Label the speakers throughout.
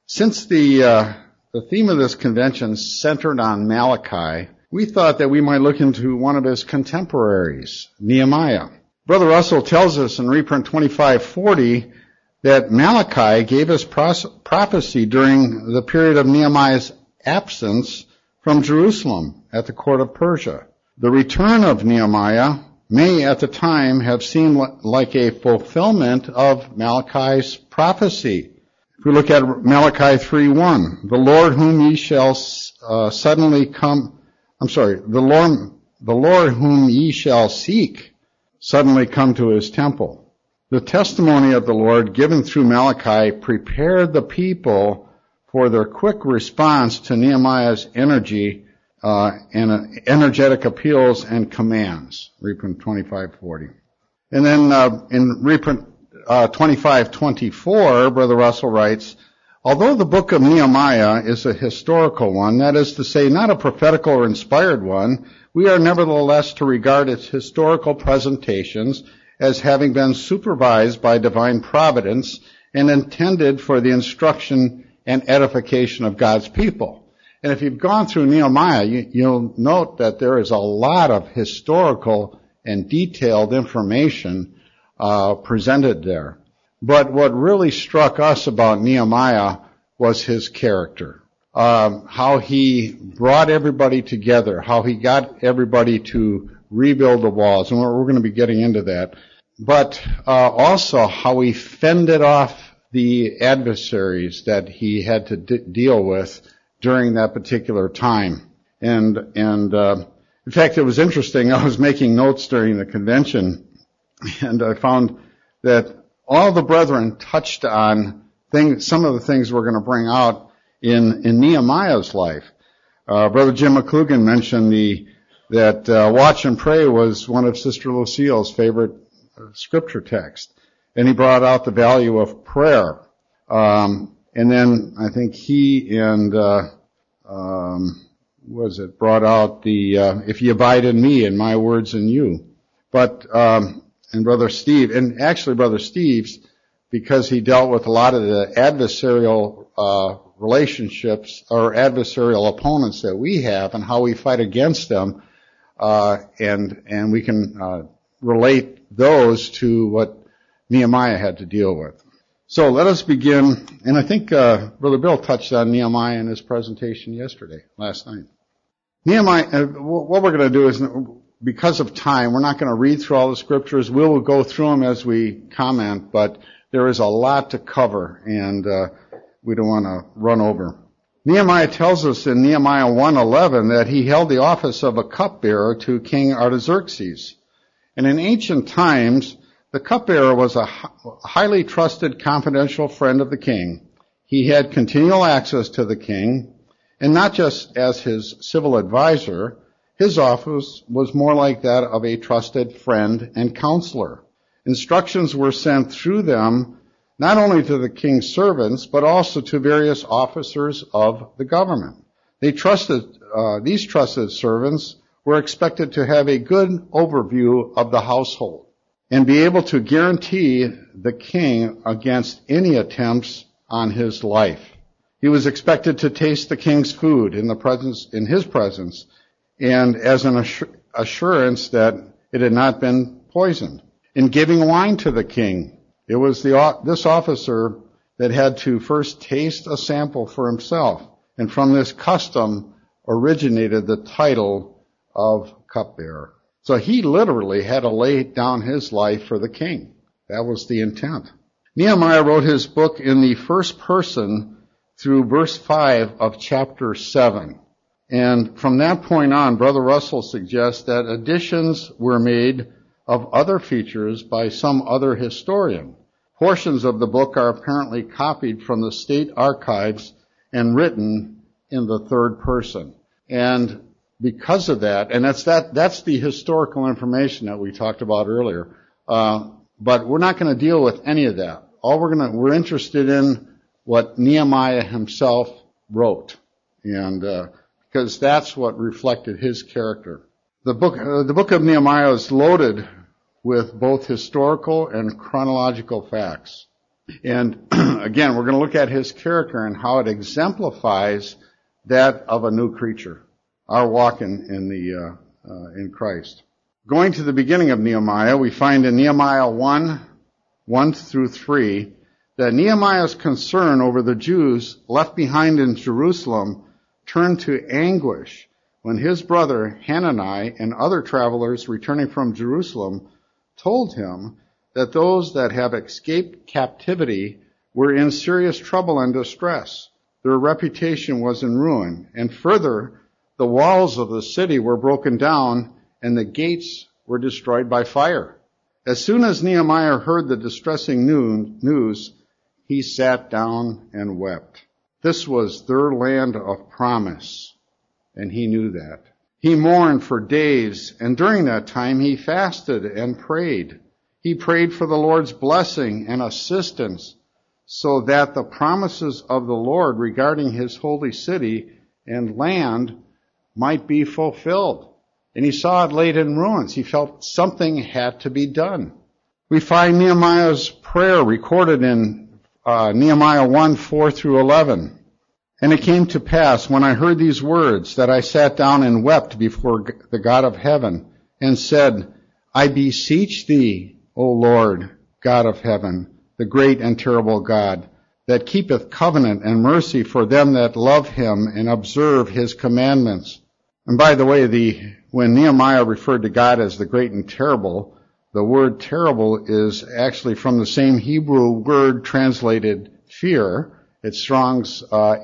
Speaker 1: Since the theme of this convention centered on Malachi, we thought that we might look into one of his contemporaries, Nehemiah. Brother Russell tells us in reprint 2540 that Malachi gave his prophecy during the period of Nehemiah's absence from Jerusalem at the court of Persia. The return of Nehemiah may at the time have seemed like a fulfillment of Malachi's prophecy. If we look at Malachi 3:1, the Lord whom ye shall the Lord whom ye shall seek suddenly come to his temple. The testimony of the Lord given through Malachi prepared the people for their quick response to Nehemiah's energy and energetic appeals and commands. Reprint 2540. And then in reprint 2524, Brother Russell writes, although the book of Nehemiah is a historical one, that is to say, not a prophetical or inspired one, we are nevertheless to regard its historical presentations as having been supervised by divine providence and intended for the instruction and edification of God's people. And if you've gone through Nehemiah, you'll note that there is a lot of historical and detailed information presented there. But what really struck us about Nehemiah was his character. How he brought everybody together, how he got everybody to rebuild the walls, and we're going to be getting into that. But also how he fended off the adversaries that he had to deal with during that particular time. And in fact, it was interesting. I was making notes during the convention, and I found that all the brethren touched on some of the things we're going to bring out in Nehemiah's life. Brother Jim McClugan mentioned that watch and pray was one of Sister Lucille's favorite scripture texts, and he brought out the value of prayer. And then I think he and brought out the if you abide in me and my words in you. But and Brother Steve's, because he dealt with a lot of the adversarial relationships or adversarial opponents that we have and how we fight against them, and we can relate those to what Nehemiah had to deal with. So let us begin, and I think Brother Bill touched on Nehemiah in his presentation last night. Nehemiah, what we're going to do is, because of time, we're not going to read through all the scriptures. We will go through them as we comment, but there is a lot to cover, and we don't want to run over. Nehemiah tells us in Nehemiah 1:11 that he held the office of a cupbearer to King Artaxerxes. And in ancient times, the cupbearer was a highly trusted, confidential friend of the king. He had continual access to the king, and not just as his civil advisor. His office was more like that of a trusted friend and counselor. Instructions were sent through them not only to the king's servants, but also to various officers of the government. These trusted servants were expected to have a good overview of the household and be able to guarantee the king against any attempts on his life. He was expected to taste the king's food in his presence, and as an assurance that it had not been poisoned. In giving wine to the king, it was this officer that had to first taste a sample for himself, and from this custom originated the title of cupbearer. So he literally had to lay down his life for the king. That was the intent. Nehemiah wrote his book in the first person through verse 5 of chapter 7. And from that point on, Brother Russell suggests that additions were made of other features by some other historian. Portions of the book are apparently copied from the state archives and written in the third person. And because of that, and that's the historical information that we talked about earlier. But we're not going to deal with any of that. We're interested in what Nehemiah himself wrote, and because that's what reflected his character. The book of Nehemiah is loaded with both historical and chronological facts. And again, we're going to look at his character and how it exemplifies that of a new creature, our walk in Christ. Going to the beginning of Nehemiah, we find in Nehemiah 1 through 3, that Nehemiah's concern over the Jews left behind in Jerusalem turned to anguish when his brother Hanani and other travelers returning from Jerusalem told him that those that have escaped captivity were in serious trouble and distress. Their reputation was in ruin, and further, the walls of the city were broken down and the gates were destroyed by fire. As soon as Nehemiah heard the distressing news, he sat down and wept. This was their land of promise, and he knew that. He mourned for days, and during that time he fasted and prayed. He prayed for the Lord's blessing and assistance so that the promises of the Lord regarding his holy city and land might be fulfilled. And he saw it laid in ruins. He felt something had to be done. We find Nehemiah's prayer recorded in Nehemiah 1, 4 through 11. And it came to pass, when I heard these words, that I sat down and wept before the God of heaven, and said, I beseech thee, O Lord, God of heaven, the great and terrible God, that keepeth covenant and mercy for them that love him and observe his commandments. And by the way, when Nehemiah referred to God as the great and terrible, the word terrible is actually from the same Hebrew word translated fear. It's Strong's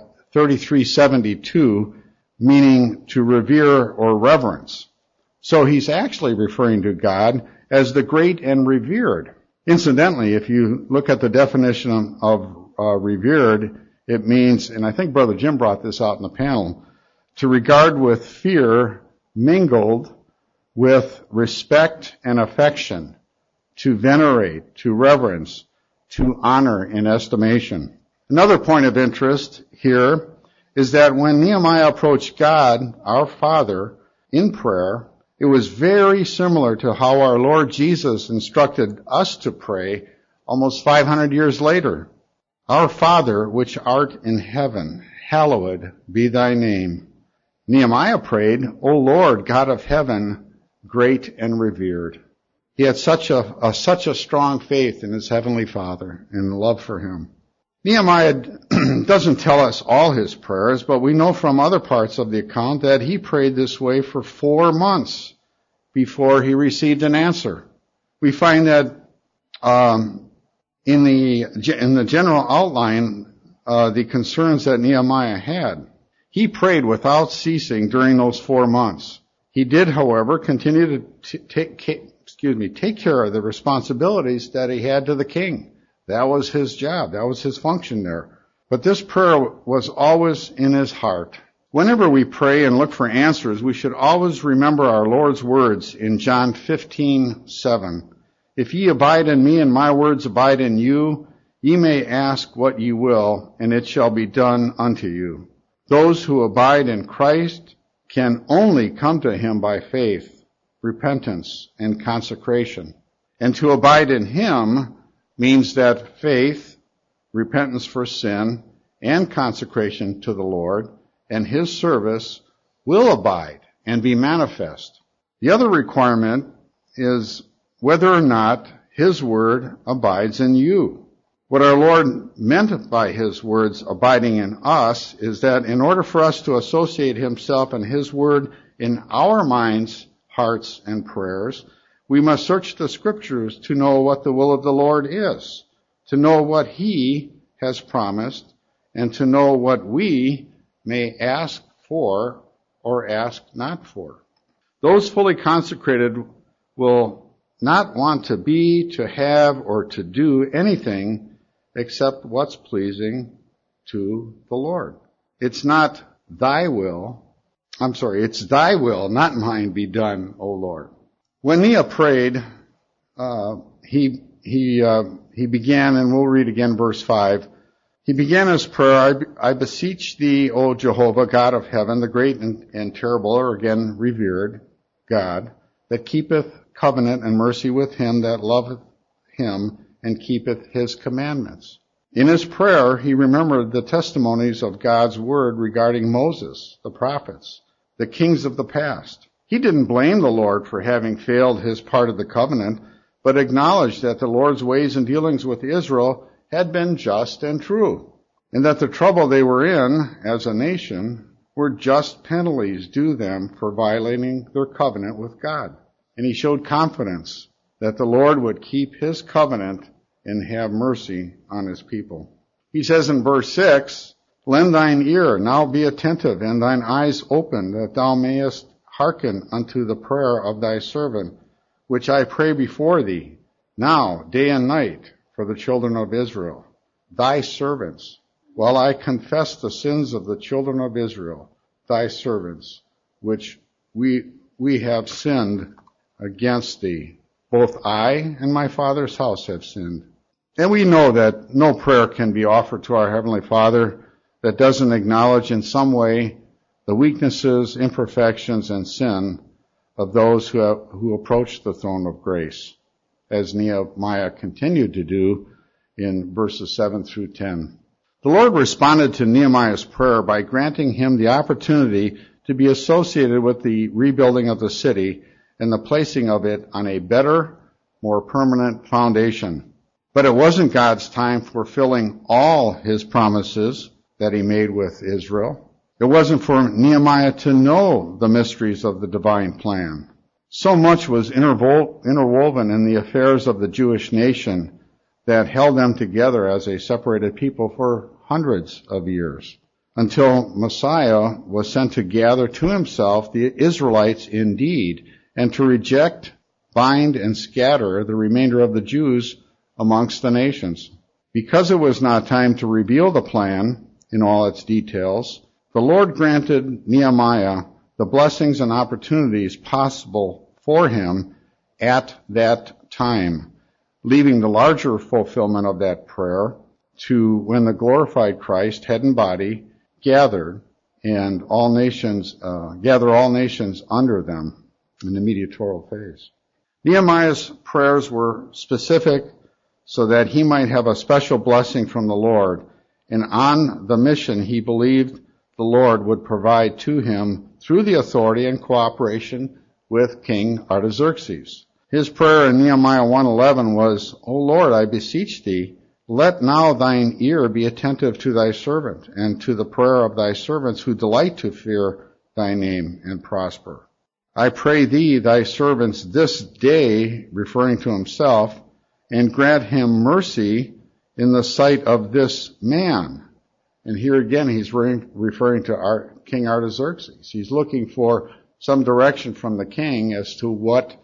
Speaker 1: 3372, meaning to revere or reverence. So he's actually referring to God as the great and revered. Incidentally, if you look at the definition of revered, it means, and I think Brother Jim brought this out in the panel, to regard with fear mingled with respect and affection, to venerate, to reverence, to honor and estimation. Another point of interest here is that when Nehemiah approached God, our Father, in prayer, it was very similar to how our Lord Jesus instructed us to pray almost 500 years later. Our Father, which art in heaven, hallowed be thy name. Nehemiah prayed, O Lord, God of heaven, great and revered. He had such a strong faith in his heavenly Father and love for him. Nehemiah doesn't tell us all his prayers, but we know from other parts of the account that he prayed this way for 4 months before he received an answer. We find that in the general outline, the concerns that Nehemiah had, he prayed without ceasing during those 4 months. He did, however, continue to take care of the responsibilities that he had to the king. That was his job. That was his function there. But this prayer was always in his heart. Whenever we pray and look for answers, we should always remember our Lord's words in John 15:7. If ye abide in me and my words abide in you, ye may ask what ye will, and it shall be done unto you. Those who abide in Christ can only come to him by faith, repentance, and consecration. And to abide in him means that faith, repentance for sin, and consecration to the Lord and his service will abide and be manifest. The other requirement is whether or not his word abides in you. What our Lord meant by his words abiding in us is that in order for us to associate himself and his word in our minds, hearts, and prayers, we must search the scriptures to know what the will of the Lord is, to know what he has promised, and to know what we may ask for or ask not for. Those fully consecrated will not want to be, to have, or to do anything except what's pleasing to the Lord. It's thy will, not mine, be done, O Lord. When Nehemiah prayed, he began, and we'll read again verse 5. He began his prayer, I beseech thee, O Jehovah, God of heaven, the great and terrible, or again, revered God, that keepeth covenant and mercy with him that loveth him and keepeth his commandments. In his prayer, he remembered the testimonies of God's word regarding Moses, the prophets, the kings of the past. He didn't blame the Lord for having failed his part of the covenant, but acknowledged that the Lord's ways and dealings with Israel had been just and true, and that the trouble they were in as a nation were just penalties due them for violating their covenant with God. And he showed confidence that the Lord would keep his covenant and have mercy on his people. He says in verse 6, Lend thine ear, now be attentive, and thine eyes open, that thou mayest hearken unto the prayer of thy servant, which I pray before thee, now, day and night, for the children of Israel, thy servants, while I confess the sins of the children of Israel, thy servants, which we have sinned against thee. Both I and my father's house have sinned. And we know that no prayer can be offered to our Heavenly Father that doesn't acknowledge in some way the weaknesses, imperfections, and sin of those who approach the throne of grace, as Nehemiah continued to do in verses 7 through 10. The Lord responded to Nehemiah's prayer by granting him the opportunity to be associated with the rebuilding of the city and the placing of it on a better, more permanent foundation. But it wasn't God's time fulfilling all his promises that he made with Israel. It wasn't for Nehemiah to know the mysteries of the divine plan. So much was interwoven in the affairs of the Jewish nation that held them together as a separated people for hundreds of years, until Messiah was sent to gather to himself the Israelites indeed, and to reject, bind, and scatter the remainder of the Jews amongst the nations. Because it was not time to reveal the plan in all its details, the Lord granted Nehemiah the blessings and opportunities possible for him at that time, leaving the larger fulfillment of that prayer to when the glorified Christ, head and body, gather all nations under them in the mediatorial phase. Nehemiah's prayers were specific so that he might have a special blessing from the Lord, and on the mission he believed the Lord would provide to him through the authority and cooperation with King Artaxerxes. His prayer in Nehemiah 1:11 was, O Lord, I beseech thee, let now thine ear be attentive to thy servant, and to the prayer of thy servants who delight to fear thy name and prosper. I pray thee, thy servants, this day, referring to himself, and grant him mercy in the sight of this man. And here again, he's referring to King Artaxerxes. He's looking for some direction from the king as to what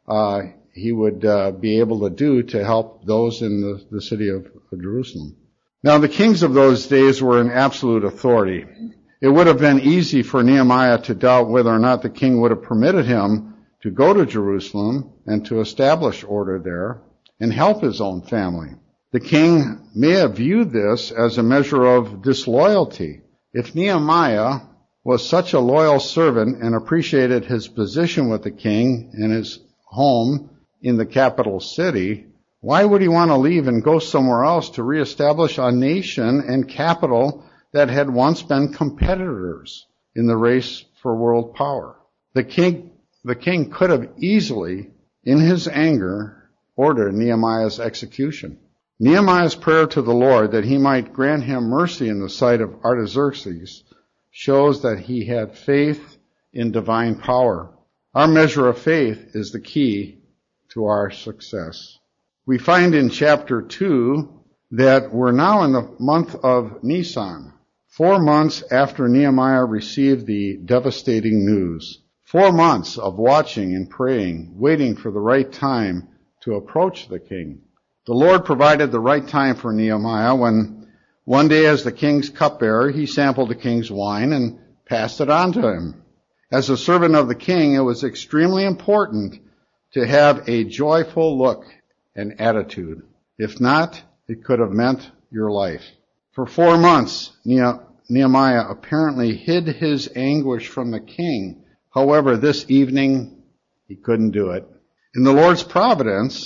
Speaker 1: he would be able to do to help those in the city of Jerusalem. Now, the kings of those days were in absolute authority. It would have been easy for Nehemiah to doubt whether or not the king would have permitted him to go to Jerusalem and to establish order there and help his own family. The king may have viewed this as a measure of disloyalty. If Nehemiah was such a loyal servant and appreciated his position with the king and his home in the capital city, why would he want to leave and go somewhere else to reestablish a nation and capital that had once been competitors in the race for world power? The king could have easily, in his anger, ordered Nehemiah's execution. Nehemiah's prayer to the Lord that he might grant him mercy in the sight of Artaxerxes shows that he had faith in divine power. Our measure of faith is the key to our success. We find in chapter 2 that we're now in the month of Nisan, 4 months after Nehemiah received the devastating news. 4 months of watching and praying, waiting for the right time to approach the king. The Lord provided the right time for Nehemiah when one day as the king's cupbearer, he sampled the king's wine and passed it on to him. As a servant of the king, it was extremely important to have a joyful look and attitude. If not, it could have meant your life. For 4 months, Nehemiah apparently hid his anguish from the king. However, this evening, he couldn't do it. In the Lord's providence,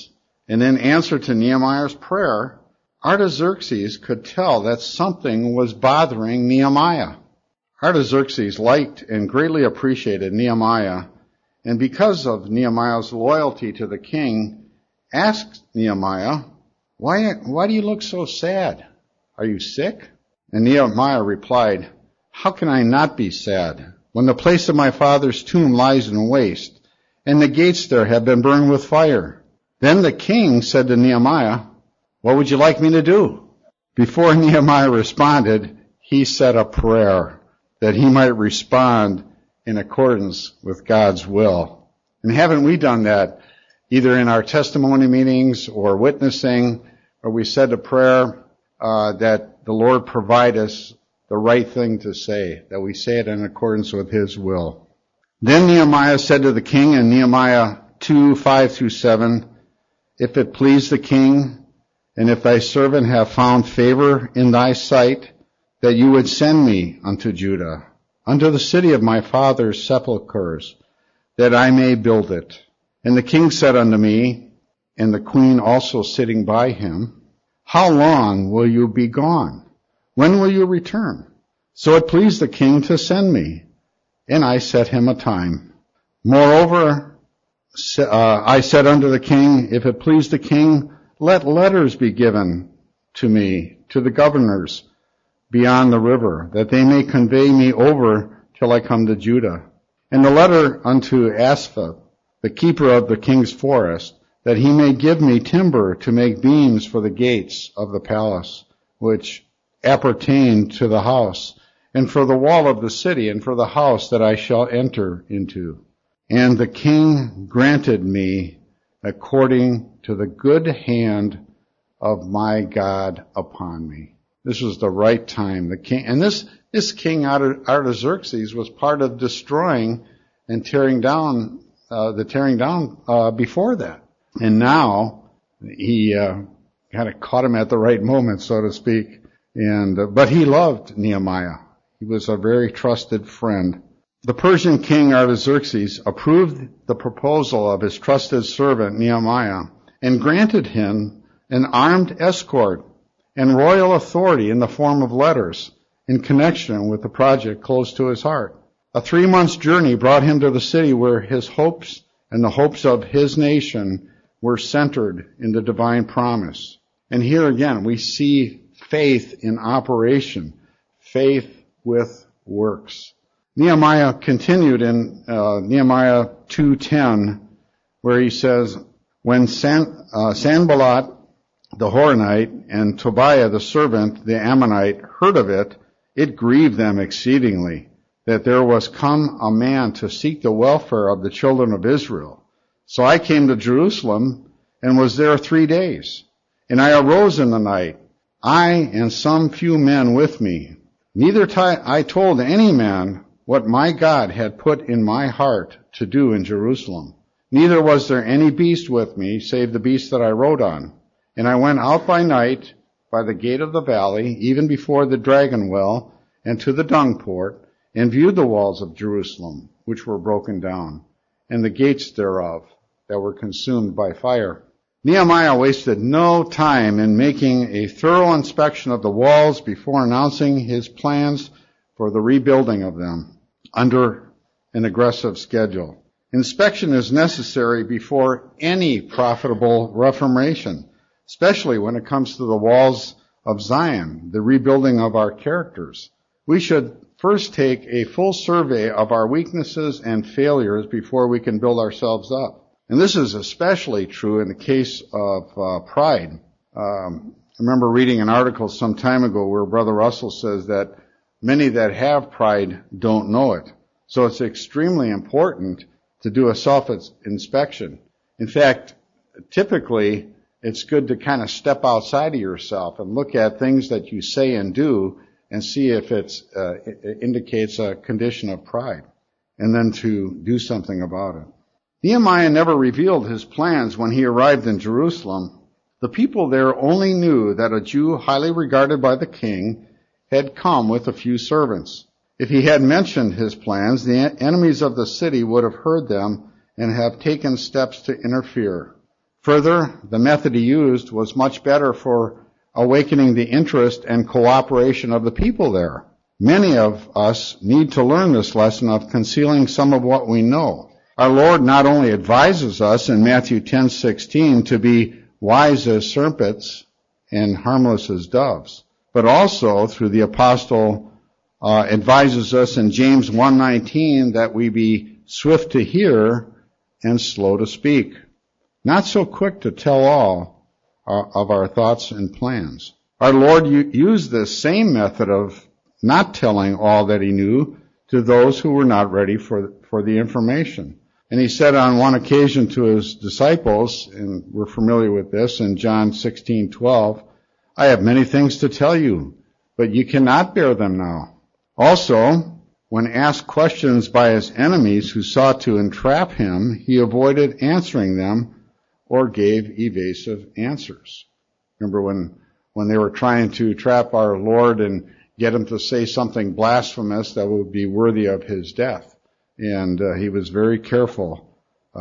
Speaker 1: And in answer to Nehemiah's prayer, Artaxerxes could tell that something was bothering Nehemiah. Artaxerxes liked and greatly appreciated Nehemiah, and because of Nehemiah's loyalty to the king, asked Nehemiah, why do you look so sad? Are you sick? And Nehemiah replied, how can I not be sad when the place of my father's tomb lies in waste, and the gates there have been burned with fire? Then the king said to Nehemiah, what would you like me to do? Before Nehemiah responded, he said a prayer that he might respond in accordance with God's will. And haven't we done that either in our testimony meetings or witnessing, where we said a prayer that the Lord provide us the right thing to say, that we say it in accordance with his will. Then Nehemiah said to the king in Nehemiah 2:5-7, if it please the king, and if thy servant have found favor in thy sight, that you would send me unto Judah, unto the city of my father's sepulchres, that I may build it. And the king said unto me, and the queen also sitting by him, how long will you be gone? When will you return? So it pleased the king to send me, and I set him a time. Moreover, I said unto the king, if it please the king, let letters be given to me, to the governors beyond the river, that they may convey me over till I come to Judah. And the letter unto Asaph, the keeper of the king's forest, that he may give me timber to make beams for the gates of the palace, which appertain to the house, and for the wall of the city, and for the house that I shall enter into. And the king granted me according to the good hand of my God upon me. This was the right time. The king, and this king Artaxerxes was part of destroying and tearing down before that. And now he kind of caught him at the right moment, so to speak. But he loved Nehemiah. He was a very trusted friend. The Persian king Artaxerxes approved the proposal of his trusted servant Nehemiah and granted him an armed escort and royal authority in the form of letters in connection with the project close to his heart. A 3-month journey brought him to the city where his hopes and the hopes of his nation were centered in the divine promise. And here again, we see faith in operation, faith with works. Nehemiah continued in Nehemiah 2:10, where he says, when Sanballat the Horonite and Tobiah the servant, the Ammonite, heard of it, it grieved them exceedingly, that there was come a man to seek the welfare of the children of Israel. So I came to Jerusalem and was there 3 days. And I arose in the night, I and some few men with me. Neither I told any man what my God had put in my heart to do in Jerusalem. Neither was there any beast with me, save the beast that I rode on. And I went out by night by the gate of the valley, even before the dragon well, and to the dung port, and viewed the walls of Jerusalem, which were broken down, and the gates thereof that were consumed by fire. Nehemiah wasted no time in making a thorough inspection of the walls before announcing his plans for the rebuilding of them under an aggressive schedule. Inspection is necessary before any profitable reformation, especially when it comes to the walls of Zion, the rebuilding of our characters. We should first take a full survey of our weaknesses and failures before we can build ourselves up. And this is especially true in the case of pride. I remember reading an article some time ago where Brother Russell says that many that have pride don't know it. So it's extremely important to do a self-inspection. In fact, typically, it's good to kind of step outside of yourself and look at things that you say and do and see if it indicates a condition of pride, and then to do something about it. Nehemiah never revealed his plans when he arrived in Jerusalem. The people there only knew that a Jew highly regarded by the king had come with a few servants. If he had mentioned his plans, the enemies of the city would have heard them and have taken steps to interfere. Further, the method he used was much better for awakening the interest and cooperation of the people there. Many of us need to learn this lesson of concealing some of what we know. Our Lord not only advises us in Matthew 10:16 to be wise as serpents and harmless as doves, but also through the apostle advises us in James 1:19 that we be swift to hear and slow to speak, not so quick to tell all of our thoughts and plans. Our Lord used this same method of not telling all that he knew to those who were not ready for the information. And he said on one occasion to his disciples, and we're familiar with this in John 16:12, I have many things to tell you, but you cannot bear them now. Also, when asked questions by his enemies who sought to entrap him, he avoided answering them or gave evasive answers. Remember when they were trying to trap our Lord and get him to say something blasphemous that would be worthy of his death. And he was very careful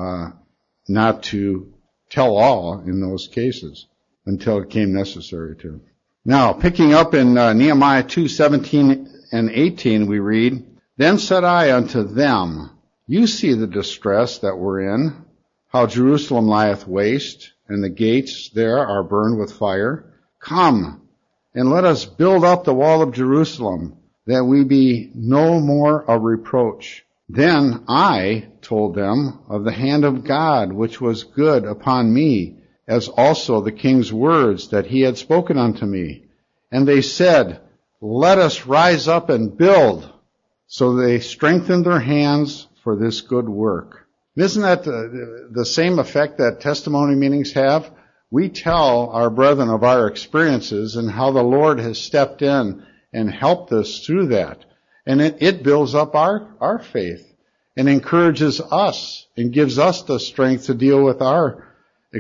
Speaker 1: not to tell all in those cases until it became necessary to. Now, picking up in Nehemiah 2:17 and 18, we read, Then said I unto them, You see the distress that we're in, how Jerusalem lieth waste, and the gates there are burned with fire. Come, and let us build up the wall of Jerusalem, that we be no more a reproach. Then I told them of the hand of God, which was good upon me, as also the king's words that he had spoken unto me. And they said, Let us rise up and build. So they strengthened their hands for this good work. Isn't that the same effect that testimony meetings have? We tell our brethren of our experiences and how the Lord has stepped in and helped us through that. And it builds up our faith and encourages us and gives us the strength to deal with our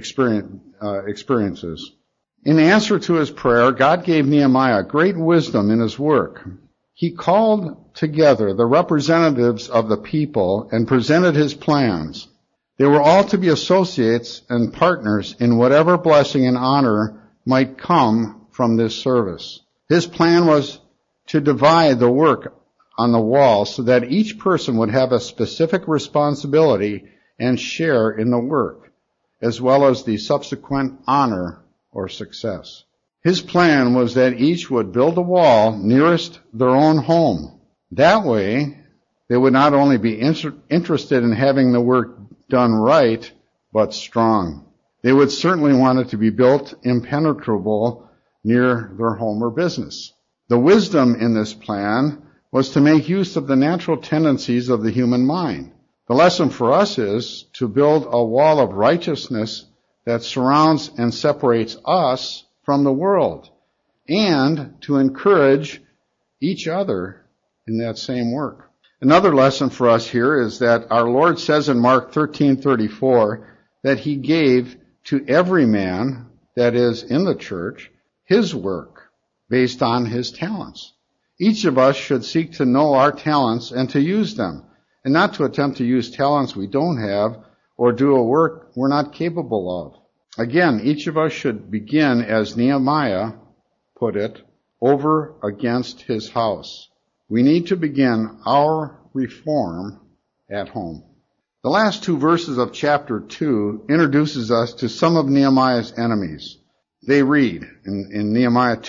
Speaker 1: experiences. In answer to his prayer, God gave Nehemiah great wisdom in his work. He called together the representatives of the people and presented his plans. They were all to be associates and partners in whatever blessing and honor might come from this service. His plan was to divide the work on the wall so that each person would have a specific responsibility and share in the work, as well as the subsequent honor or success. His plan was that each would build a wall nearest their own home. That way, they would not only be interested in having the work done right, but strong. They would certainly want it to be built impenetrable near their home or business. The wisdom in this plan was to make use of the natural tendencies of the human mind. The lesson for us is to build a wall of righteousness that surrounds and separates us from the world, and to encourage each other in that same work. Another lesson for us here is that our Lord says in Mark 13:34 that he gave to every man that is in the church his work based on his talents. Each of us should seek to know our talents and to use them, and not to attempt to use talents we don't have or do a work we're not capable of. Again, each of us should begin, as Nehemiah put it, over against his house. We need to begin our reform at home. The last two verses of chapter 2 introduces us to some of Nehemiah's enemies. They read in Nehemiah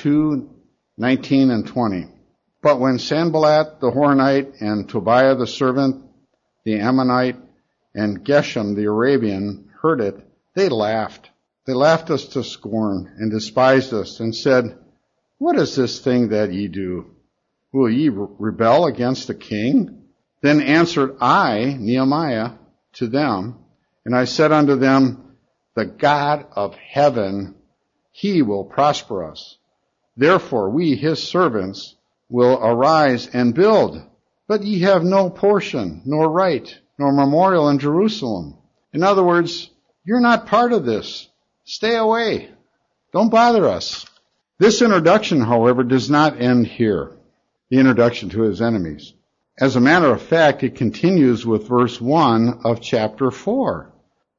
Speaker 1: 2:19 and 20. But when Sanballat the Horonite and Tobiah the servant, the Ammonite, and Geshem the Arabian heard it, they laughed. They laughed us to scorn and despised us and said, What is this thing that ye do? Will ye rebel against the king? Then answered I, Nehemiah, to them, and I said unto them, The God of heaven, he will prosper us. Therefore we, his servants, will arise and build. But ye have no portion, nor right, nor memorial in Jerusalem. In other words, you're not part of this. Stay away. Don't bother us. This introduction, however, does not end here, the introduction to his enemies. As a matter of fact, it continues with verse 1 of chapter 4.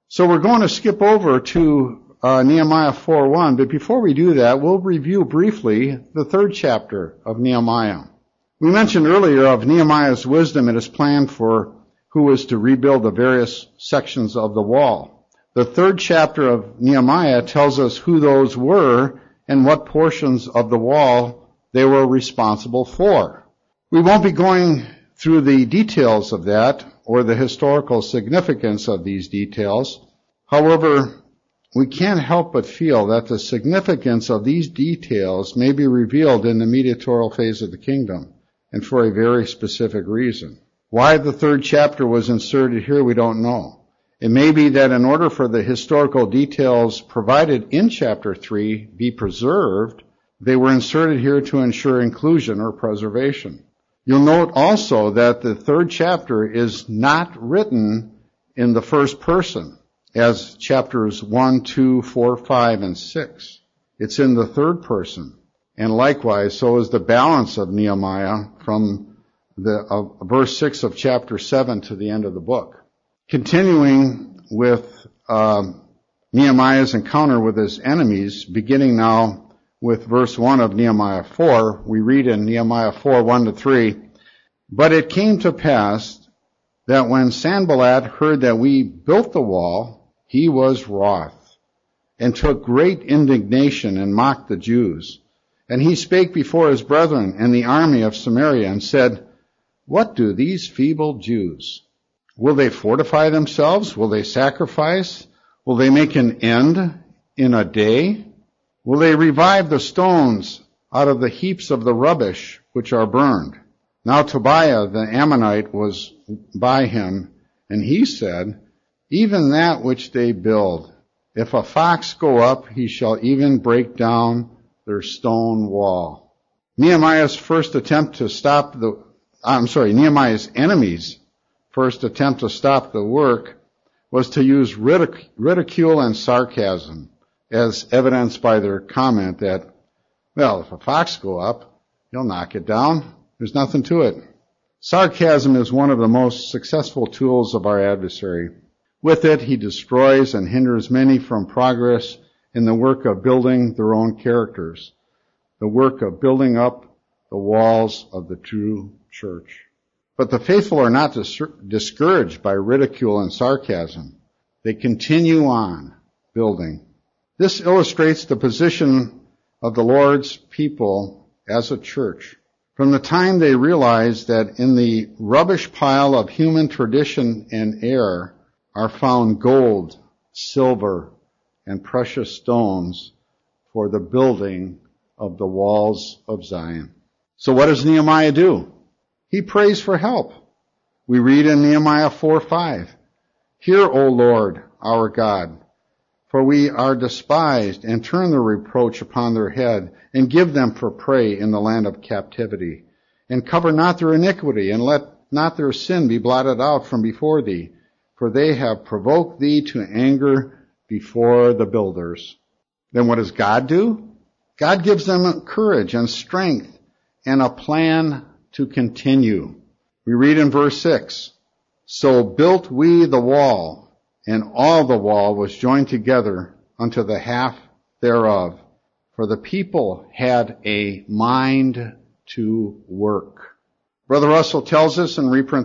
Speaker 1: So we're going to skip over to Nehemiah 4:1, but before we do that, we'll review briefly the third chapter of Nehemiah. We mentioned earlier of Nehemiah's wisdom and his plan for who was to rebuild the various sections of the wall. The third chapter of Nehemiah tells us who those were and what portions of the wall they were responsible for. We won't be going through the details of that or the historical significance of these details. However, we can't help but feel that the significance of these details may be revealed in the mediatorial phase of the kingdom, and for a very specific reason. Why the third chapter was inserted here, we don't know. It may be that in order for the historical details provided in chapter 3 be preserved, they were inserted here to ensure inclusion or preservation. You'll note also that the third chapter is not written in the first person, as chapters 1, 2, 4, 5, and 6. It's in the third person. And likewise, so is the balance of Nehemiah from the verse 6 of chapter 7 to the end of the book. Continuing with Nehemiah's encounter with his enemies, beginning now with verse 1 of Nehemiah 4, we read in Nehemiah 4, 1-3, "But it came to pass that when Sanballat heard that we built the wall, he was wroth, and took great indignation and mocked the Jews. And he spake before his brethren and the army of Samaria and said, What do these feeble Jews? Will they fortify themselves? Will they sacrifice? Will they make an end in a day? Will they revive the stones out of the heaps of the rubbish which are burned? Now Tobiah the Ammonite was by him, and he said, Even that which they build, if a fox go up, he shall even break down their stone wall." Nehemiah's enemies' first attempt to stop the work was to use ridicule and sarcasm, as evidenced by their comment that, well, if a fox go up, he'll knock it down. There's nothing to it. Sarcasm is one of the most successful tools of our adversary. With it, he destroys and hinders many from progress in the work of building their own characters, the work of building up the walls of the true church. But the faithful are not discouraged by ridicule and sarcasm. They continue on building. This illustrates the position of the Lord's people as a church. From the time they realize that in the rubbish pile of human tradition and error are found gold, silver, and precious stones for the building of the walls of Zion. So what does Nehemiah do? He prays for help. We read in Nehemiah 4:5, "Hear, O Lord, our God, for we are despised, and turn the reproach upon their head, and give them for prey in the land of captivity. And cover not their iniquity, and let not their sin be blotted out from before thee, for they have provoked thee to anger before the builders." Then what does God do? God gives them courage and strength and a plan to continue. We read in verse 6, "So built we the wall, and all the wall was joined together unto the half thereof, for the people had a mind to work." Brother Russell tells us in reprint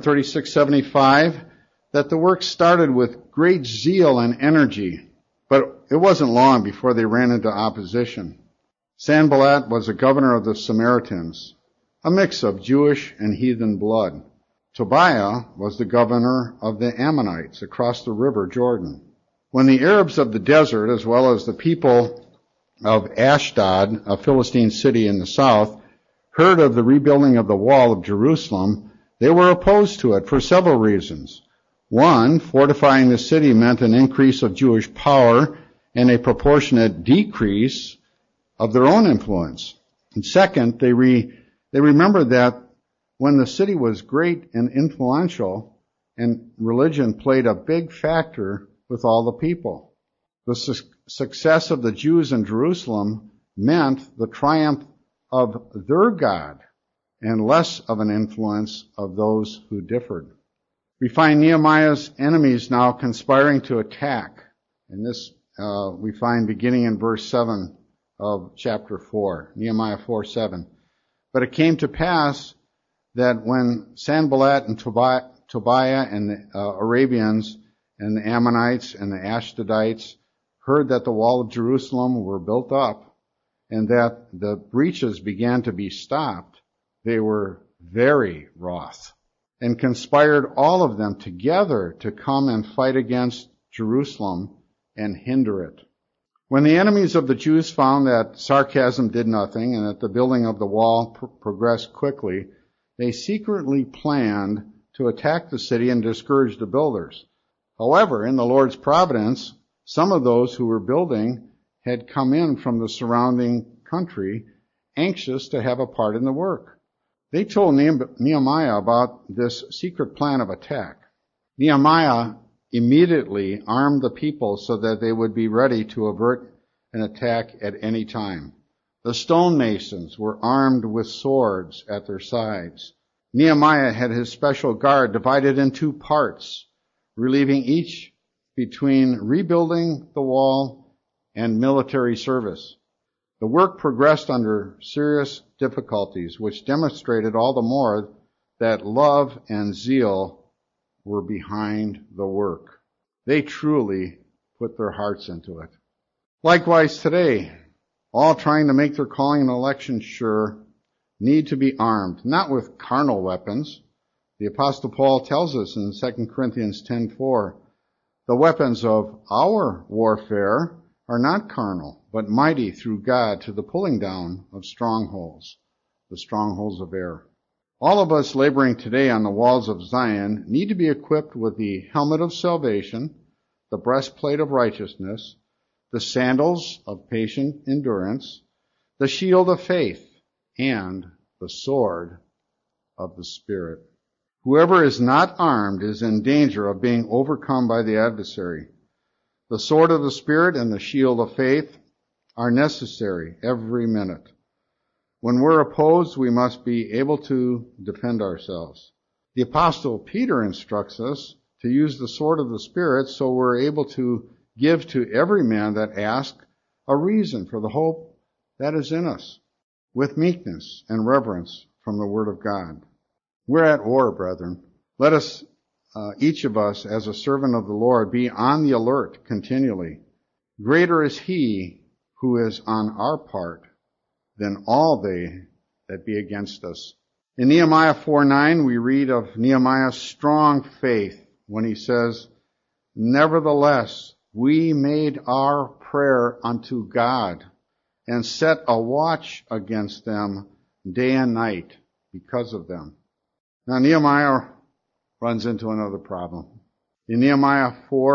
Speaker 1: 3675 that the work started with great zeal and energy, but it wasn't long before they ran into opposition. Sanballat was a governor of the Samaritans, a mix of Jewish and heathen blood. Tobiah was the governor of the Ammonites across the river Jordan. When the Arabs of the desert, as well as the people of Ashdod, a Philistine city in the south, heard of the rebuilding of the wall of Jerusalem, they were opposed to it for several reasons. One, fortifying the city meant an increase of Jewish power and a proportionate decrease of their own influence. And second, they remembered that when the city was great and influential, and religion played a big factor with all the people, the success of the Jews in Jerusalem meant the triumph of their God and less of an influence of those who differed. We find Nehemiah's enemies now conspiring to attack. And this we find beginning in verse 7 of chapter 4, Nehemiah 4:7. But it came to pass that when Sanballat and Tobiah and the Arabians and the Ammonites and the Ashdodites heard that the wall of Jerusalem were built up and that the breaches began to be stopped, they were very wroth and conspired all of them together to come and fight against Jerusalem and hinder it. When the enemies of the Jews found that sarcasm did nothing and that the building of the wall progressed quickly, they secretly planned to attack the city and discourage the builders. However, in the Lord's providence, some of those who were building had come in from the surrounding country, anxious to have a part in the work. They told Nehemiah about this secret plan of attack. Nehemiah immediately armed the people so that they would be ready to avert an attack at any time. The stonemasons were armed with swords at their sides. Nehemiah had his special guard divided in two parts, relieving each between rebuilding the wall and military service. The work progressed under serious difficulties, which demonstrated all the more that love and zeal were behind the work. They truly put their hearts into it. Likewise today, all trying to make their calling and election sure need to be armed, not with carnal weapons. The Apostle Paul tells us in 2 Corinthians 10:4, the weapons of our warfare are not carnal, but mighty through God to the pulling down of strongholds, the strongholds of error. All of us laboring today on the walls of Zion need to be equipped with the helmet of salvation, the breastplate of righteousness, the sandals of patient endurance, the shield of faith, and the sword of the Spirit. Whoever is not armed is in danger of being overcome by the adversary. The sword of the Spirit and the shield of faith are necessary every minute. When we're opposed, we must be able to defend ourselves. The Apostle Peter instructs us to use the sword of the Spirit so we're able to give to every man that asks a reason for the hope that is in us, with meekness and reverence from the Word of God. We're at war, brethren. Let us, each of us, as a servant of the Lord, be on the alert continually. Greater is He who is on our part than all they that be against us. In Nehemiah 4:9, we read of Nehemiah's strong faith when he says, nevertheless, we made our prayer unto God and set a watch against them day and night because of them. Now Nehemiah runs into another problem. In Nehemiah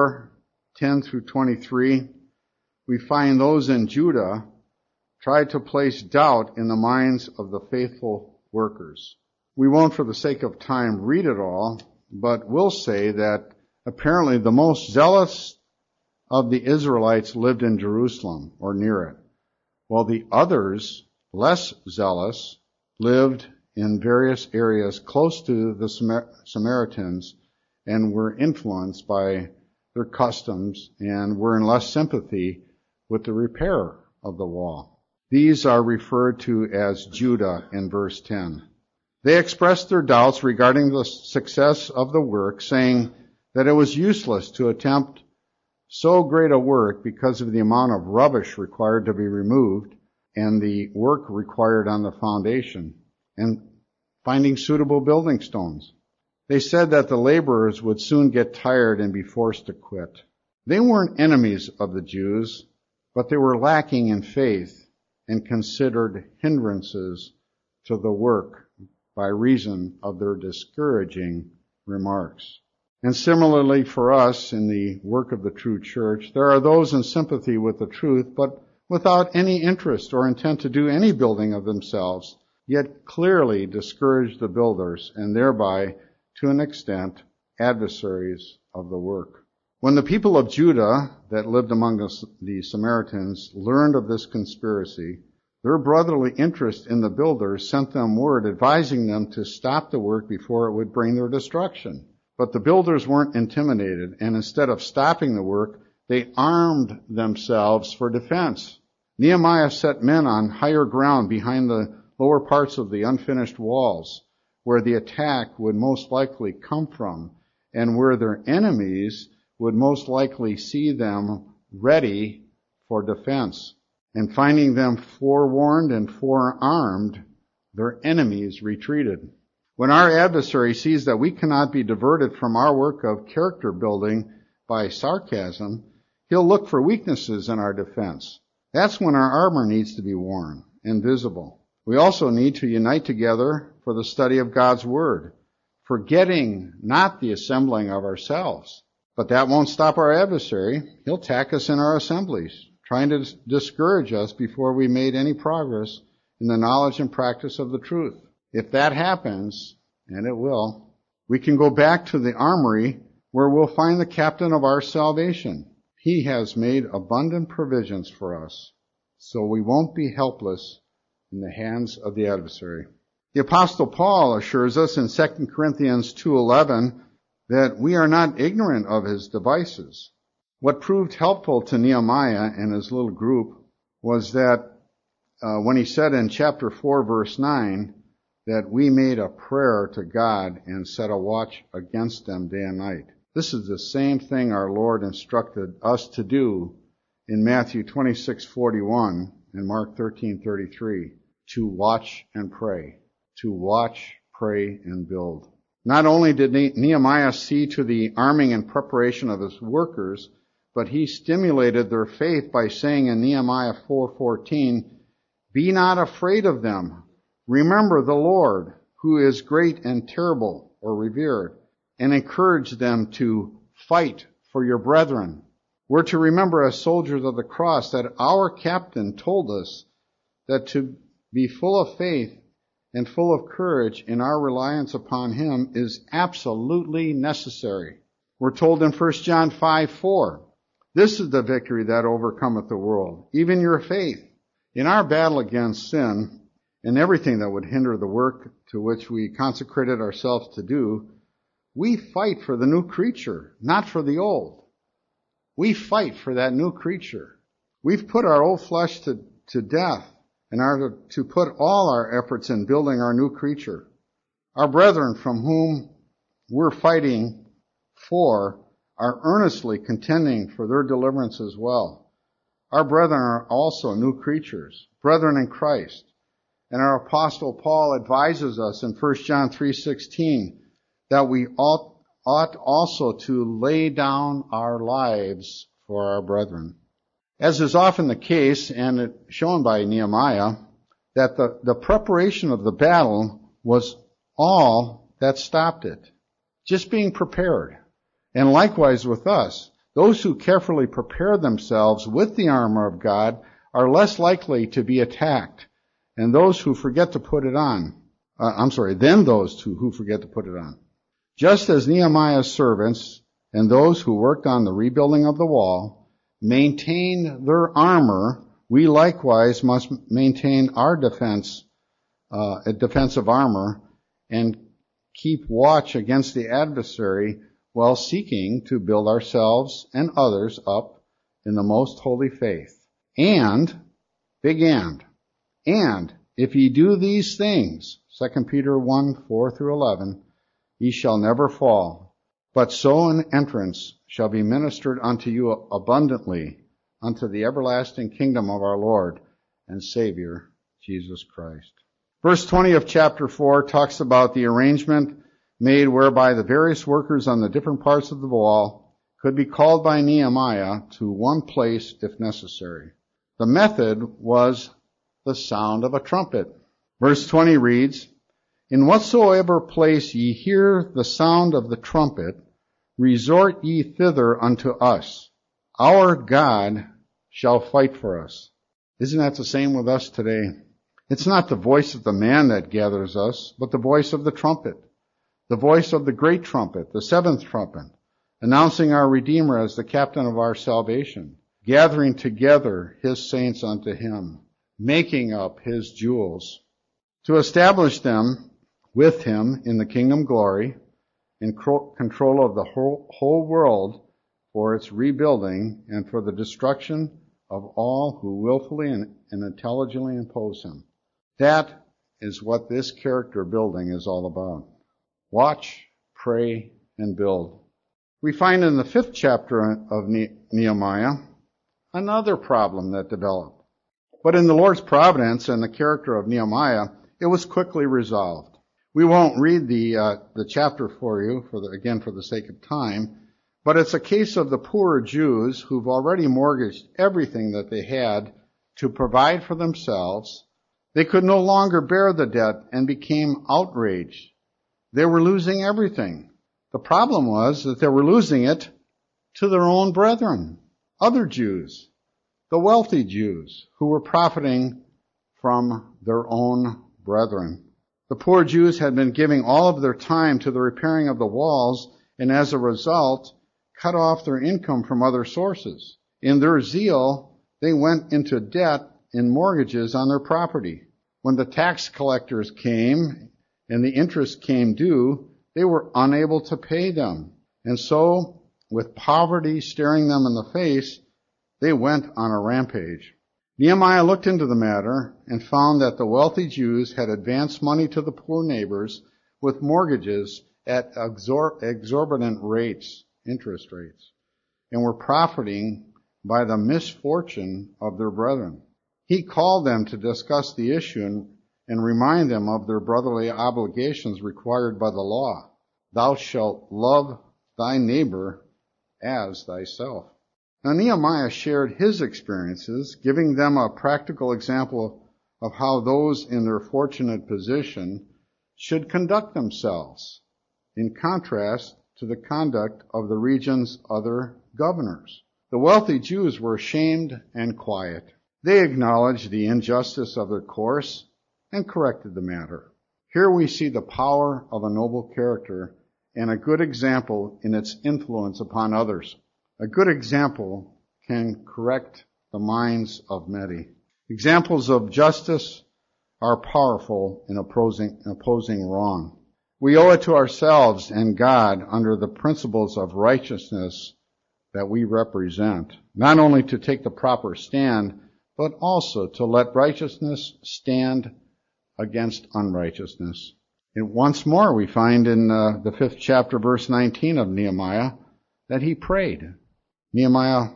Speaker 1: 4:10 through 23, we find those in Judah tried to place doubt in the minds of the faithful workers. We won't, for the sake of time, read it all, but we'll say that apparently the most zealous of the Israelites lived in Jerusalem or near it, while the others, less zealous, lived in various areas close to the Samaritans and were influenced by their customs and were in less sympathy with the repair of the wall. These are referred to as Judah in verse 10. They expressed their doubts regarding the success of the work, saying that it was useless to attempt so great a work because of the amount of rubbish required to be removed and the work required on the foundation and finding suitable building stones. They said that the laborers would soon get tired and be forced to quit. They weren't enemies of the Jews, but they were lacking in faith and considered hindrances to the work by reason of their discouraging remarks. And similarly for us in the work of the true church, there are those in sympathy with the truth, but without any interest or intent to do any building of themselves, yet clearly discourage the builders and thereby, to an extent, adversaries of the work. When the people of Judah that lived among the Samaritans learned of this conspiracy, their brotherly interest in the builders sent them word advising them to stop the work before it would bring their destruction. But the builders weren't intimidated, and instead of stopping the work, they armed themselves for defense. Nehemiah set men on higher ground behind the lower parts of the unfinished walls, where the attack would most likely come from, and where their enemies would most likely see them ready for defense. And finding them forewarned and forearmed, their enemies retreated. When our adversary sees that we cannot be diverted from our work of character building by sarcasm, he'll look for weaknesses in our defense. That's when our armor needs to be worn and visible. We also need to unite together for the study of God's Word, forgetting not the assembling of ourselves. But that won't stop our adversary. He'll attack us in our assemblies, trying to discourage us before we made any progress in the knowledge and practice of the truth. If that happens, and it will, we can go back to the armory where we'll find the captain of our salvation. He has made abundant provisions for us, so we won't be helpless in the hands of the adversary. The Apostle Paul assures us in 2 Corinthians 2:11 that we are not ignorant of his devices. What proved helpful to Nehemiah and his little group was that when he said in chapter 4, verse 9, that we made a prayer to God and set a watch against them day and night. This is the same thing our Lord instructed us to do in Matthew 26:41 and Mark 13:33, to watch and pray. To watch, pray, and build. Not only did Nehemiah see to the arming and preparation of his workers, but he stimulated their faith by saying in Nehemiah 4:14, "Be not afraid of them. Remember the Lord, who is great and terrible," or revered, and encourage them to fight for your brethren. We're to remember as soldiers of the cross that our captain told us that to be full of faith and full of courage in our reliance upon him is absolutely necessary. We're told in 1 John 5:4, "This is the victory that overcometh the world, even your faith." In our battle against sin and everything that would hinder the work to which we consecrated ourselves to do, we fight for the new creature, not for the old. We fight for that new creature. We've put our old flesh to death and are to put all our efforts in building our new creature. Our brethren from whom we're fighting for are earnestly contending for their deliverance as well. Our brethren are also new creatures, brethren in Christ. And our Apostle Paul advises us in 1 John 3:16 that we ought also to lay down our lives for our brethren. As is often the case, and shown by Nehemiah, that the preparation of the battle was all that stopped it. Just being prepared. And likewise with us, those who carefully prepare themselves with the armor of God are less likely to be attacked, and those who forget to put it on. Than those who forget to put it on. Just as Nehemiah's servants and those who worked on the rebuilding of the wall maintained their armor, we likewise must maintain our defensive armor and keep watch against the adversary while seeking to build ourselves and others up in the most holy faith. And, big and if ye do these things, 2 Peter 1:4-11, ye shall never fall, but so an entrance shall be ministered unto you abundantly unto the everlasting kingdom of our Lord and Savior, Jesus Christ. Verse 20 of chapter 4 talks about the arrangement made whereby the various workers on the different parts of the wall could be called by Nehemiah to one place if necessary. The method was the sound of a trumpet. Verse 20 reads, "In whatsoever place ye hear the sound of the trumpet, resort ye thither unto us. Our God shall fight for us." Isn't that the same with us today? It's not the voice of the man that gathers us, but the voice of the trumpet. The voice of the great trumpet, the seventh trumpet, announcing our Redeemer as the captain of our salvation, gathering together his saints unto him, making up his jewels, to establish them with him in the kingdom glory, in control of the whole world for its rebuilding and for the destruction of all who willfully and intelligently oppose him. That is what this character building is all about. Watch, pray, and build. We find in the 5th chapter of Nehemiah another problem that developed. But in the Lord's providence and the character of Nehemiah, it was quickly resolved. We won't read the chapter for you, for the sake of time, but it's a case of the poorer Jews who've already mortgaged everything that they had to provide for themselves. They could no longer bear the debt and became outraged. They were losing everything. The problem was that they were losing it to their own brethren, other Jews, the wealthy Jews who were profiting from their own brethren. The poor Jews had been giving all of their time to the repairing of the walls, and as a result, cut off their income from other sources. In their zeal, they went into debt in mortgages on their property. When the tax collectors came and the interest came due, they were unable to pay them. And so, with poverty staring them in the face, they went on a rampage. Nehemiah looked into the matter and found that the wealthy Jews had advanced money to the poor neighbors with mortgages at exorbitant rates, interest rates, and were profiting by the misfortune of their brethren. He called them to discuss the issue and remind them of their brotherly obligations required by the law. Thou shalt love thy neighbor as thyself. Now Nehemiah shared his experiences, giving them a practical example of how those in their fortunate position should conduct themselves, in contrast to the conduct of the region's other governors. The wealthy Jews were ashamed and quiet. They acknowledged the injustice of their course and corrected the matter. Here we see the power of a noble character and a good example in its influence upon others. A good example can correct the minds of many. Examples of justice are powerful in opposing wrong. We owe it to ourselves and God under the principles of righteousness that we represent, not only to take the proper stand, but also to let righteousness stand against unrighteousness. And once more we find in the 5th chapter, verse 19 of Nehemiah, that he prayed. Nehemiah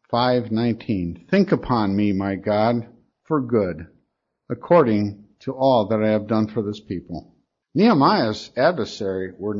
Speaker 1: 5:19. Think upon me, my God, for good, according to all that I have done for this people. Nehemiah's adversaries were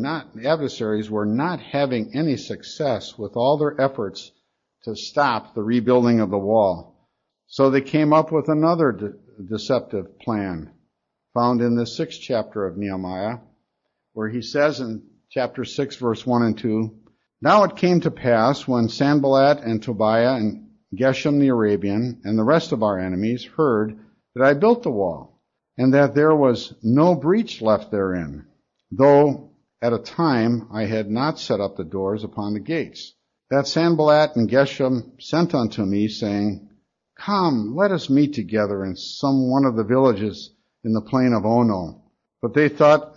Speaker 1: not having any success with all their efforts to stop the rebuilding of the wall. So they came up with another deceptive plan found in the 6th chapter of Nehemiah, where he says in chapter 6, verse 1 and 2, Now it came to pass when Sanballat and Tobiah and Geshem the Arabian and the rest of our enemies heard that I built the wall, and that there was no breach left therein, though at a time I had not set up the doors upon the gates, that Sanballat and Geshem sent unto me, saying, Come, let us meet together in some one of the villages in the plain of Ono. But they thought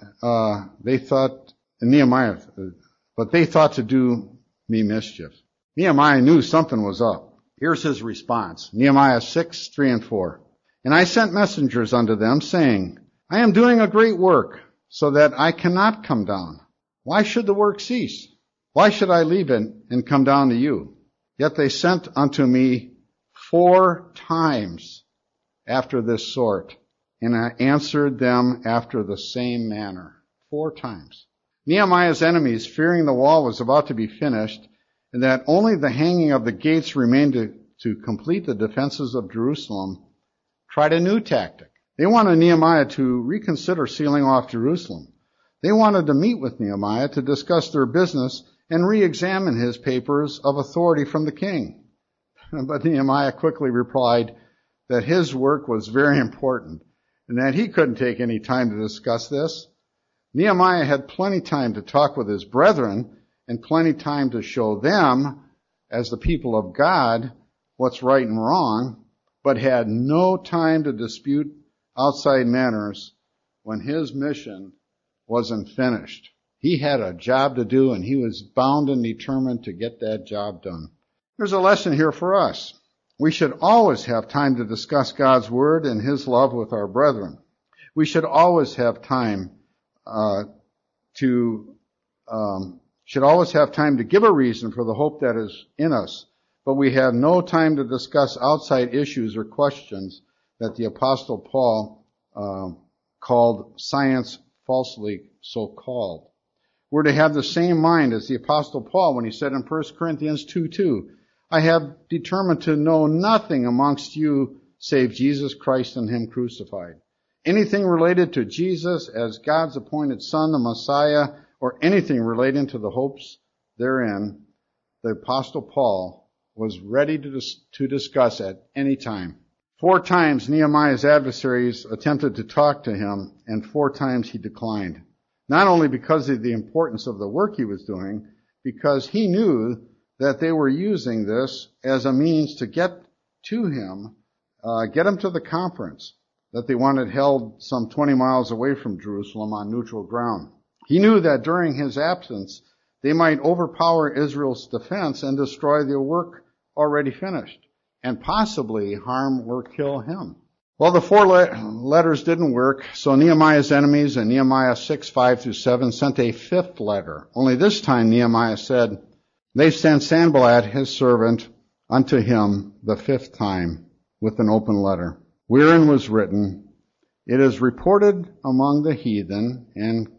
Speaker 1: to do me mischief. Nehemiah knew something was up. Here's his response. Nehemiah 6:3 and 4. And I sent messengers unto them, saying, I am doing a great work, so that I cannot come down. Why should the work cease? Why should I leave it and come down to you? Yet they sent unto me 4 times after this sort, and I answered them after the same manner. 4 times. Nehemiah's enemies, fearing the wall was about to be finished, and that only the hanging of the gates remained to complete the defenses of Jerusalem, tried a new tactic. They wanted Nehemiah to reconsider sealing off Jerusalem. They wanted to meet with Nehemiah to discuss their business and re-examine his papers of authority from the king. But Nehemiah quickly replied that his work was very important and that he couldn't take any time to discuss this. Nehemiah had plenty time to talk with his brethren and plenty time to show them, as the people of God, what's right and wrong, but had no time to dispute outside matters when his mission wasn't finished. He had a job to do, and he was bound and determined to get that job done. There's a lesson here for us. We should always have time to discuss God's Word and His love with our brethren. We should always have time to give a reason for the hope that is in us, but we have no time to discuss outside issues or questions that the Apostle Paul called science, falsely so called. We're to have the same mind as the Apostle Paul when he said in 1 Corinthians 2:2, I have determined to know nothing amongst you save Jesus Christ and Him crucified. Anything related to Jesus as God's appointed Son, the Messiah, or anything relating to the hopes therein, the Apostle Paul was ready to discuss at any time. 4 times Nehemiah's adversaries attempted to talk to him, and 4 times he declined. Not only because of the importance of the work he was doing, because he knew that they were using this as a means to get to him, get him to the conference that they wanted held some 20 miles away from Jerusalem on neutral ground. He knew that during his absence, they might overpower Israel's defense and destroy the work already finished, and possibly harm or kill him. Well, the 4 letters didn't work, so Nehemiah's enemies in Nehemiah 6:5-7 sent a 5th letter. Only this time Nehemiah said, they sent Sanballat his servant unto him the 5th time with an open letter, wherein was written, it is reported among the heathen, and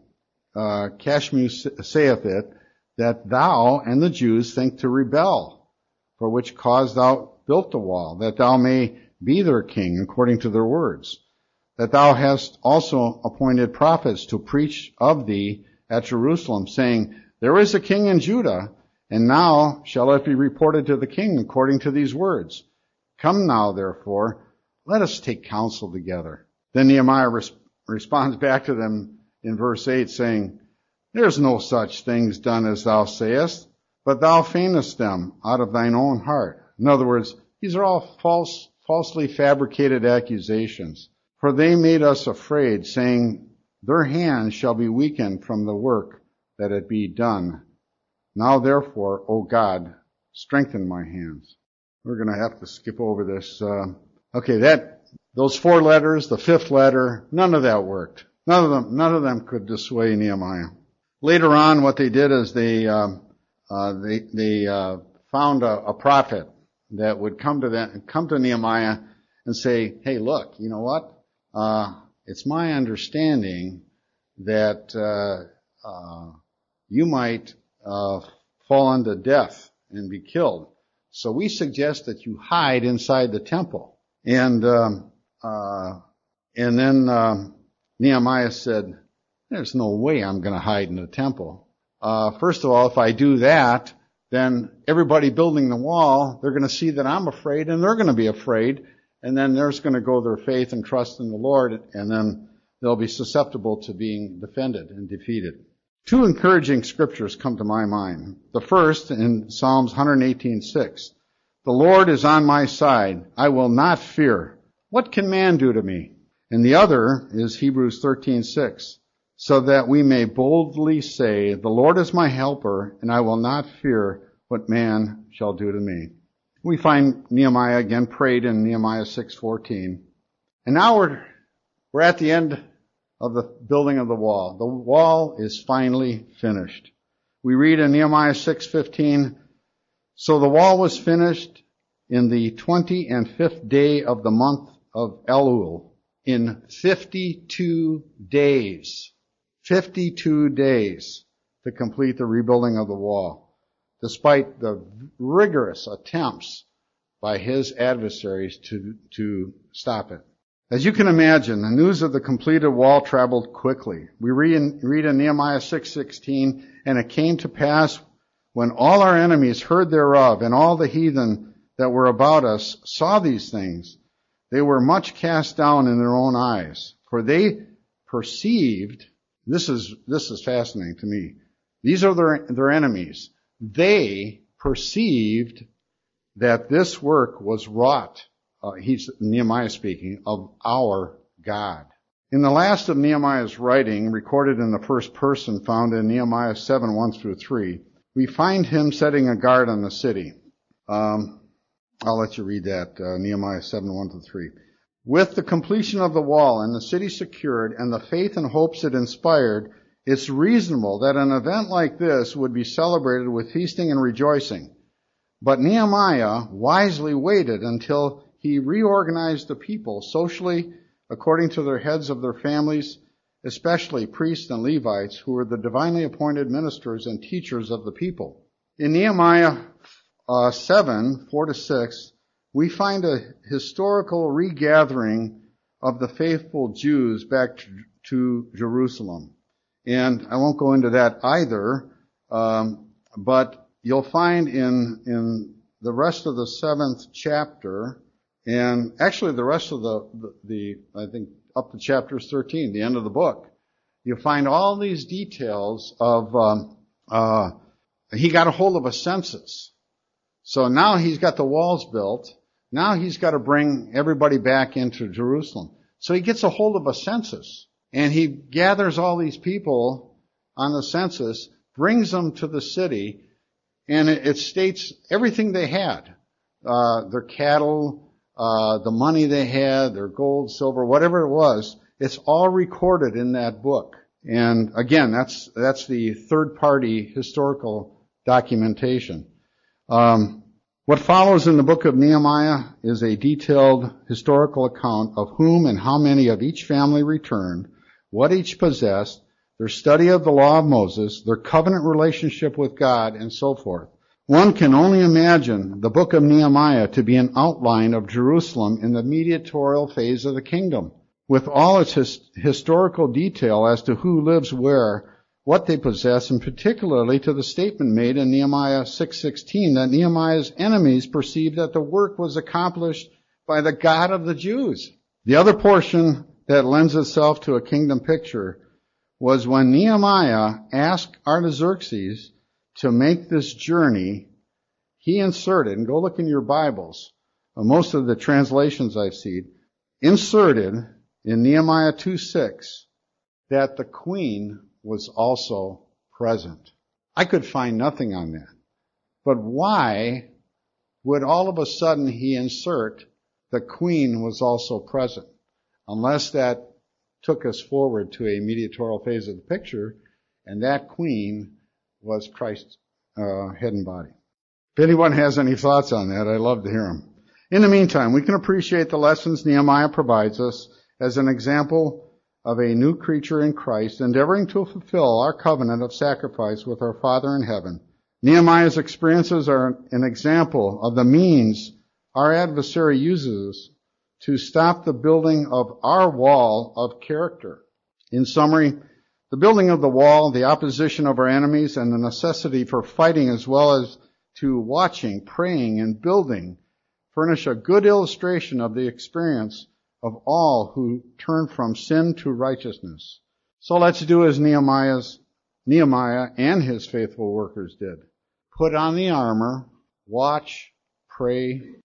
Speaker 1: Kashmu saith it, that thou and the Jews think to rebel, for which cause thou built the wall, that thou may be their king according to their words, that thou hast also appointed prophets to preach of thee at Jerusalem, saying, there is a king in Judah, and now shall it be reported to the king according to these words. Come now, therefore, let us take counsel together. Then Nehemiah responds back to them in verse 8, saying, there's no such things done as thou sayest, but thou feignest them out of thine own heart. In other words, these are all falsely fabricated accusations. For they made us afraid, saying, their hands shall be weakened from the work that it be done. Now therefore, O God, strengthen my hands. We're going to have to skip over this. Those 4 letters, the 5th letter, none of that worked. None of them could dissuade Nehemiah. Later on, what they did is they found a prophet that would come to Nehemiah and say, hey, look, you know what? It's my understanding that you might fall unto death and be killed. So we suggest that you hide inside the temple. And then Nehemiah said, there's no way I'm going to hide in the temple. First of all, if I do that, then everybody building the wall, they're going to see that I'm afraid, and they're going to be afraid, and then there's going to go their faith and trust in the Lord, and then they'll be susceptible to being defended and defeated. 2 encouraging scriptures come to my mind. The first in Psalms 118:6. The Lord is on my side. I will not fear. What can man do to me? And the other is Hebrews 13:6. So that we may boldly say, the Lord is my helper, and I will not fear what man shall do to me. We find Nehemiah again prayed in Nehemiah 6:14. And now we're at the end of the building of the wall. The wall is finally finished. We read in Nehemiah 6:15, so the wall was finished in the 25th day of the month of Elul, in 52 days. 52 days to complete the rebuilding of the wall, despite the rigorous attempts by his adversaries to stop it. As you can imagine, the news of the completed wall traveled quickly. We read in Nehemiah 6:16, and it came to pass when all our enemies heard thereof, and all the heathen that were about us saw these things, they were much cast down in their own eyes, for they perceived. This is fascinating to me. These are their enemies. They perceived that this work was wrought, Nehemiah speaking, of our God. In the last of Nehemiah's writing, recorded in the first person, found in Nehemiah 7, 1 through 3, we find him setting a guard on the city. I'll let you read that, Nehemiah 7, 1 through 3. With the completion of the wall and the city secured and the faith and hopes it inspired, it's reasonable that an event like this would be celebrated with feasting and rejoicing. But Nehemiah wisely waited until he reorganized the people socially according to their heads of their families, especially priests and Levites, who were the divinely appointed ministers and teachers of the people. In Nehemiah 7, 4 to 6, we find a historical regathering of the faithful Jews back to Jerusalem. And I won't go into that either, but you'll find in the rest of the 7th chapter, and actually the rest of the I think up to chapter 13, the end of the book, you find all these details of, he got a hold of a census. So now he's got the walls built. Now he's got to bring everybody back into Jerusalem. So he gets a hold of a census, and he gathers all these people on the census, brings them to the city, and it states everything they had. Their cattle, the money they had, their gold, silver, whatever it was, it's all recorded in that book. And again, that's the third-party historical documentation. What follows in the book of Nehemiah is a detailed historical account of whom and how many of each family returned, what each possessed, their study of the law of Moses, their covenant relationship with God, and so forth. One can only imagine the book of Nehemiah to be an outline of Jerusalem in the mediatorial phase of the kingdom, with all its historical detail as to who lives where, what they possess, and particularly to the statement made in Nehemiah 6:16 that Nehemiah's enemies perceived that the work was accomplished by the God of the Jews. The other portion that lends itself to a kingdom picture was when Nehemiah asked Artaxerxes to make this journey. He inserted, and go look in your Bibles, most of the translations I've seen, inserted in Nehemiah 2:6 that the queen was also present. I could find nothing on that. But why would all of a sudden he insert the queen was also present? Unless that took us forward to a mediatorial phase of the picture, and that queen was Christ's head and body. If anyone has any thoughts on that, I'd love to hear them. In the meantime, we can appreciate the lessons Nehemiah provides us as an example of a new creature in Christ, endeavoring to fulfill our covenant of sacrifice with our Father in heaven. Nehemiah's experiences are an example of the means our adversary uses to stop the building of our wall of character. In summary, the building of the wall, the opposition of our enemies, and the necessity for fighting as well as to watching, praying, and building furnish a good illustration of the experience of all who turn from sin to righteousness. So let's do as Nehemiah and his faithful workers did. Put on the armor, watch, pray,